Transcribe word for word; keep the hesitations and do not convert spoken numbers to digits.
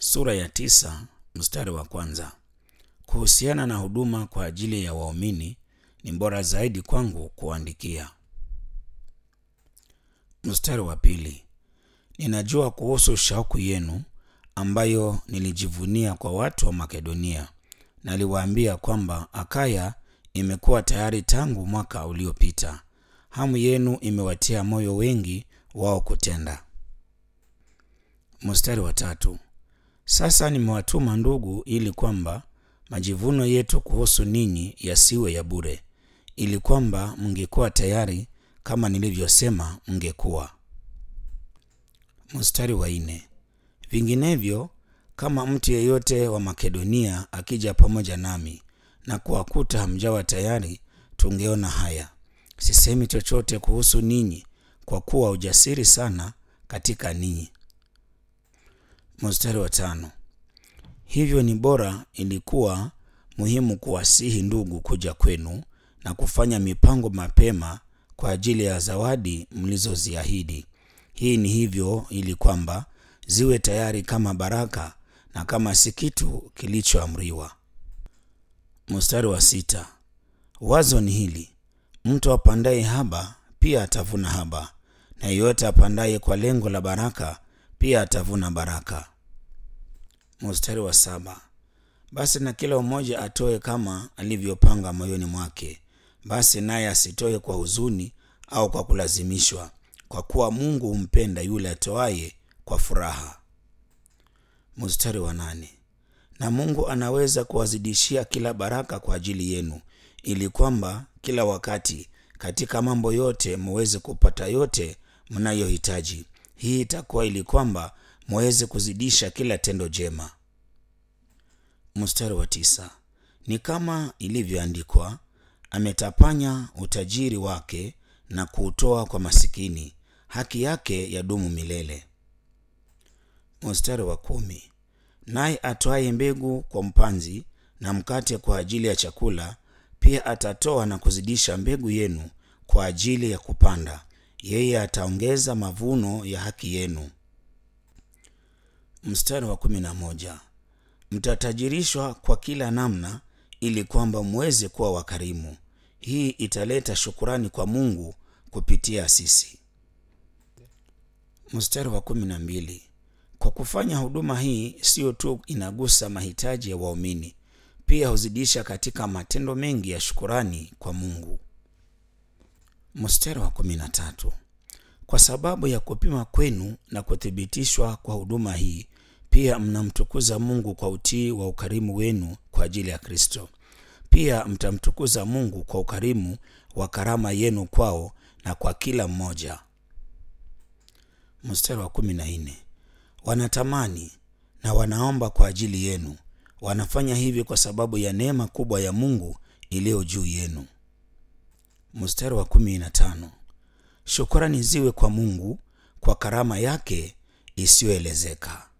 Sura ya tisa mstari wa kwanza. Kuhusiana na huduma kwa ajili ya waumini, ni bora zaidi kwangu kuandikia. Mstari wa pili. Ninajua kuhusu shauku yenu ambayo nilijivunia kwa watu wa Makedonia. Naliwaambia kwamba Akaya imekuwa tayari tangu mwaka uliopita. Hamu yenu imewatia moyo wengi wao kutenda. Mstari wa tatu. Sasa nimewatuma ndugu, ili kwamba majivuno yetu kuhusu ninyi yasiwe ya bure, ili kwamba mngekuwa tayari kama nilivyosema mngekuwa. Mstari wa nne. Vinginevyo, kama mtu yeyote wa Makedonia akija pamoja nami na kuwakuta hamjawa tayari, tungeona haya. Sisemi chochote kuhusu ninyi, kwa kuwa ujasiri sana katika ninyi. Mstari wa tano. Hivyo ni bora, ilikuwa muhimu kuwasihi ndugu kuja kwenu na kufanya mipango mapema kwa ajili ya zawadi mlizoziahidi. Hii ni hivyo ili kwamba ziwe tayari kama baraka na kama si kitu kilichoamriwa. Mstari wa sita. Wazo ni hili: mtu apandaye haba pia atavuna haba, na yeyote apandaye kwa lengo la baraka pia atavuna baraka. Mstari wa saba. Basi na kila mmoja atoe kama alivyopanga moyoni mwake, basi naye asitoe kwa huzuni au kwa kulazimishwa, kwa kuwa Mungu humpenda yule atoaye kwa furaha. Mstari wa nane. Na Mungu anaweza kuwazidishia kila baraka kwa ajili yenu, ili kwamba kila wakati katika mambo yote muweze kupata yote mnayohitaji. Hii itakuwa ili kwamba muweze kuzidisha kila tendo jema. Mstari wa tisa. Ni kama ilivyoandikwa, ametapanya utajiri wake na kuutoa kwa masikini, haki yake yadumu milele. Mstari wa kumi. Naye atoaye mbegu kwa mpanzi na mkate kwa ajili ya chakula, pia atatoa na kuzidisha mbegu yenu kwa ajili ya kupanda. Yeye ataongeza mavuno ya haki yenu. Mstari wa kumi na moja. Mtatajirishwa kwa kila namna, ili kwamba muweze kuwa wakarimu. Hii italeta shukurani kwa Mungu kupitia sisi. Mstari wa kumi na mbili. Kwa kufanya huduma hii, sio tu inagusa mahitaji ya waumini, pia huzidisha katika matendo mengi ya shukurani kwa Mungu. Mstari wa kumi na tatu. Kwa sababu ya kupima kwenu na kuthibitishwa kwa huduma hii, pia mnamtukuza Mungu kwa utii wa ukarimu wenu kwa ajili ya Kristo. Pia mtamtukuza Mungu kwa ukarimu wa karama yenu kwao na kwa kila mmoja. Mstari wa kumi na nne. Wanatamani na wanaomba kwa ajili yenu. Wanafanya hivi kwa sababu ya neema kubwa ya Mungu iliyo juu yenu. Mstari wa kumi na tano. Shukrani ziwe kwa Mungu kwa karama yake isiyoelezeka.